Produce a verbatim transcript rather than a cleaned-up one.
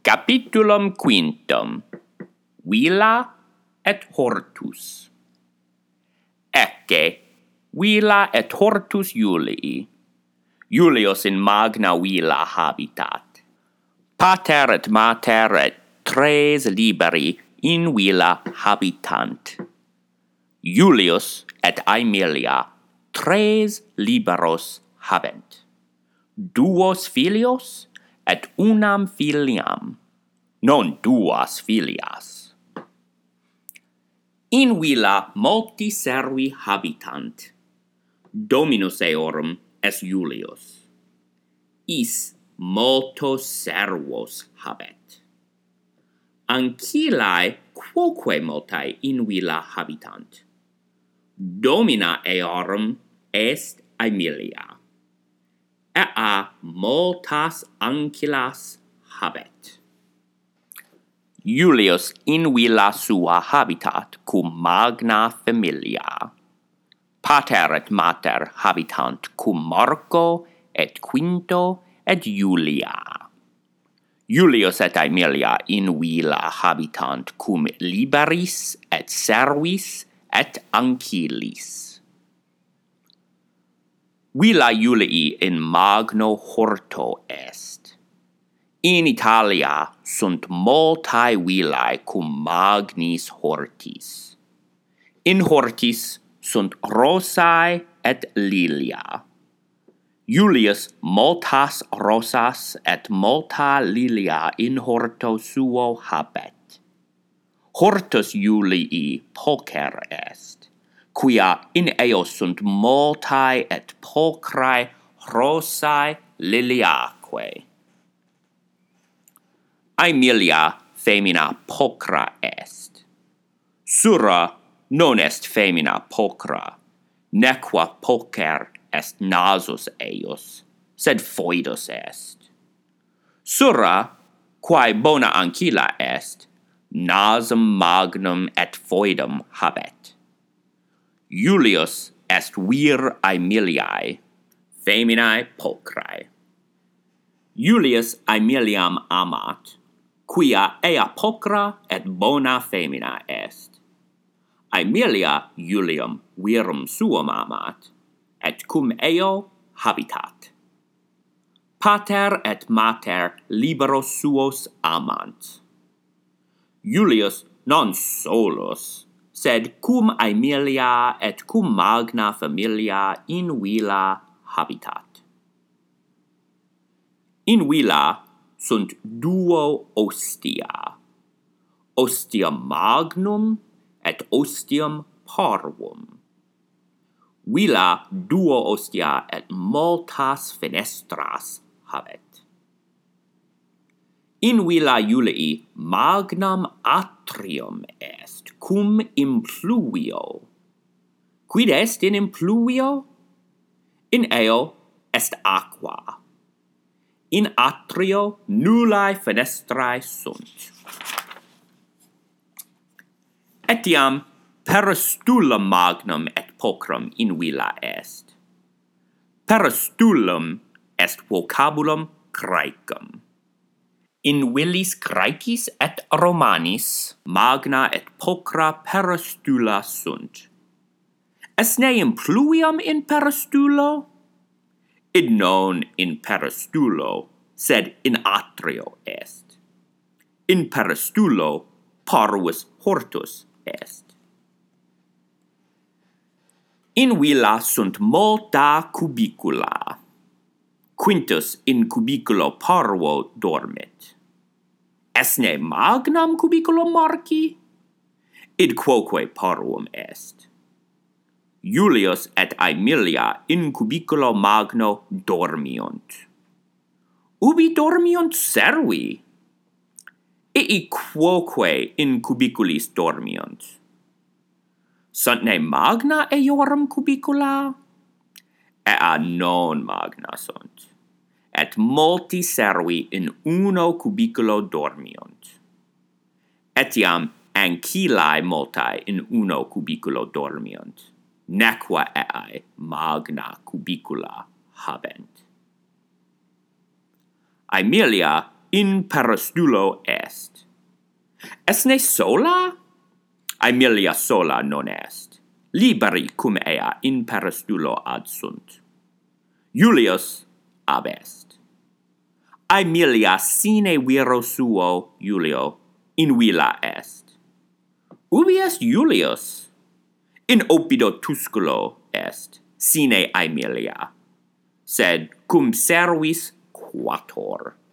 Capitulum quintum. Villa et hortus. Ecce, villa et hortus Julii. Julius in magna villa habitat. Pater et mater et tres liberi in villa habitant. Julius et Aemilia tres liberos habent. Duos filios et unam filiam, non duas filias. In villa multi servi habitant. Dominus eorum est Julius. Is multos servos habet. Ancillae quoque multae in villa habitant. Domina eorum est Aemilia. Ea multas ancillas habet. Julius in villa sua habitat cum magna familia. Pater et mater habitant cum Marco et Quinto et Julia. Julius et Aemilia in villa habitant cum liberis et servis et ancillis. Villa Julii in magno horto est. In Italia sunt multae villae cum magnis hortis. In hortis sunt rosae et lilia. Julius multas rosas et multa lilia in horto suo habet. Hortus Julii pulcher est, quia in eo sunt multae et pulchrae rosae liliaque. Aemilia femina pulchra est. Sura non est femina pulchra, nequa pulcher est nasus eius, sed foedus est. Sura, quae bona ancilla est, nasum magnum et foedum habet. Julius est vir Aemiliae, feminae pulchrae. Julius Aemiliam amat, quia ea pulchra et bona femina est. Aemilia Julium virum suum amat, et cum eo habitat. Pater et mater liberos suos amant. Julius non solus, sed cum Aemilia et cum magna familia in villa habitat. In villa sunt duo ostia, ostium magnum et ostium parvum. Villa duo ostia et multas fenestras habet. In villa Julii magnam atrium est cum impluvio. Quid est in impluvio? In eo est aqua. In atrio nullae fenestrae sunt. Etiam peristulum magnum et pulchrum in villa est. Peristulum est vocabulum Graecum. In villis Graecis et Romanis magna et pulchra peristula sunt. Est ne impluvium in peristulo? Id non in peristulo, sed in atrio est. In peristulo parvus hortus est. In villa sunt multa cubicula. Quintus in cubiculo parvo dormit. Est ne magnam cubiculum Marci? Id quoque parvum est. Julius et Aemilia in cubiculo magno dormiunt. Ubi dormiunt servi? Ii quoque in cubiculis dormiunt. Sunt ne magna eorum cubicula? Ea non magna sunt, et multi servi in uno cubiculo dormiunt. Etiam ancillae multae in uno cubiculo dormiunt, nequa eae magna cubicula habent. Aemilia in peristulo est. Esne sola? Aemilia sola non est. Liberi cum ea in peristulo ad sunt. Julius ab est. Aemilia sine viro suo, Julio, in villa est. Ubi est Julius? In opido Tusculo est, sine Aemilia, sed cum servis quator.